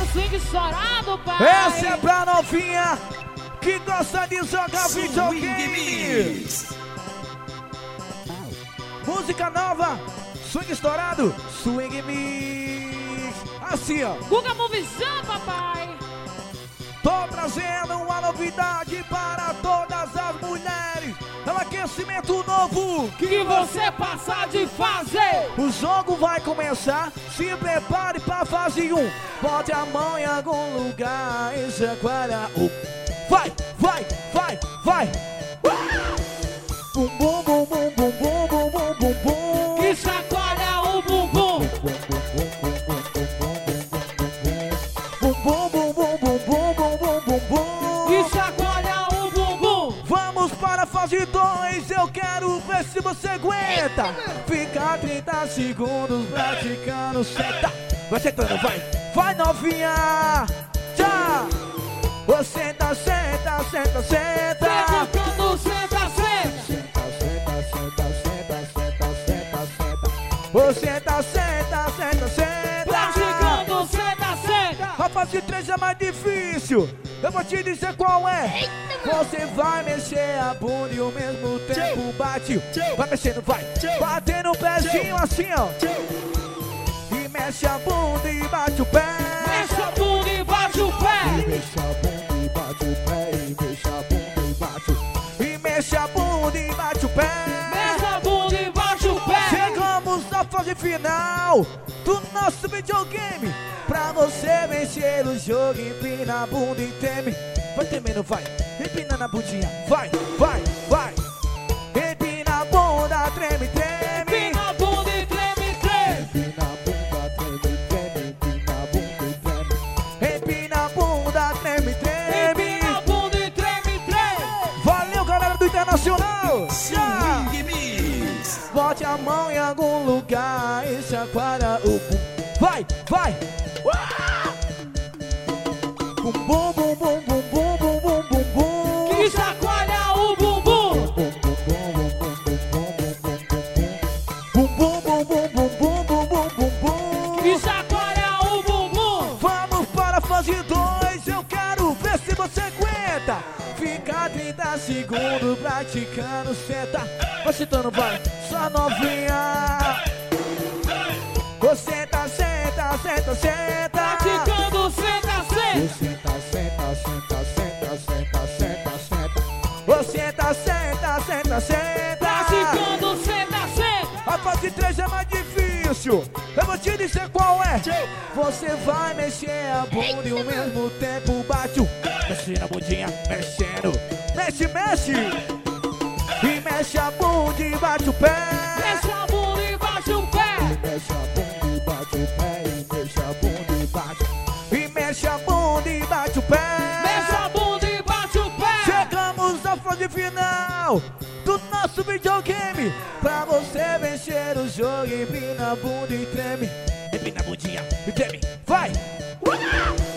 swing estourado, pai. Essa é pra novinha que gosta de jogar videogame. Música nova, swing estourado, swing mix. Assim, ó. Guga Movezão, papai. Tô trazendo uma novidade para todas as mulheres. É um aquecimento novo Que você passa de fazer. O jogo vai começar, se prepare pra fase 1. Bote a mão em algum lugar e chacoalha o... Vai, vai, vai, vai. Bum, bum, bum, bum, bum, bum, bum, bum, bum, bum. Que chacoalha o bumbum. Bum, bum, bum, bum, bum, bum, bum, bum, bum, bum. Que chacoalha o bumbum. Vamos para a fase 2, eu quero ver se você aguenta. Fica 30 segundos praticando, senta. Vai sentando, vai, vai novinha. Tchau. Você tá senta, senta, senta. Sentando, senta, senta. Você tá senta, senta, senta. Praticando, senta, senta. A fase 3 é mais difícil, eu vou te dizer qual é. Você vai mexer a bunda e ao mesmo tempo bate. Vai mexendo, vai, batendo o pezinho assim, ó. E mexe a bunda e bate o pé. Mexe a bunda e bate o pé. E mexe a bunda e bate o pé. E mexe a bunda e bate o pé. E mexe a bunda e bate o pé. Mexe a bunda e bate o pé. Chegamos na fase final do nosso videogame. Pra você vencer o jogo, empina a bunda e treme. Vai tremendo, vai, empina a bundinha. Vai, vai, vai. Empina a bunda, treme, treme. Empina a bunda e treme, treme. Empina a bunda, treme, treme. Empina a bunda e treme. Empina a bunda, treme, treme. Empina a bunda e treme, treme. Valeu, galera do Internacional. Swing Mix. Bote a mão em algum lugar e chacoalha o bum. Vai, vai. Bum, bum, bum, bum, bum, bum, bum, bum, bum, bum. Que chacoalha o bumbum. Bum, bum, bum, bum, bum, bum, bum, bum, bum, bum. Que chacoalha o bumbum. Vamos para a fase 2, eu quero ver se você aguenta. Fica 30 segundos praticando, senta. Vai sentando, vai, só novinha. Você tá senta, senta, senta. Praticando, senta, senta. Você tá senta, senta, senta, senta, senta, senta. Você tá senta, senta, senta. Praticando, senta, senta. A fase 3 é mais difícil, eu vou te dizer qual é. Você vai mexer a bunda e ao mesmo tempo bate o... Mexe na bundinha, mexendo. Mexe, mexe. E mexe a bunda e bate o pé. Mexe a bunda e bate o pé. E mexe a bunda e bate o pé. E mexe a bunda e bate. E mexe a bunda e bate o pé. Mexe a bunda e bate o pé. Chegamos à fase final do nosso videogame. Pra você vencer o jogo, empina a bunda e treme. Empina a bundinha e treme. Vai!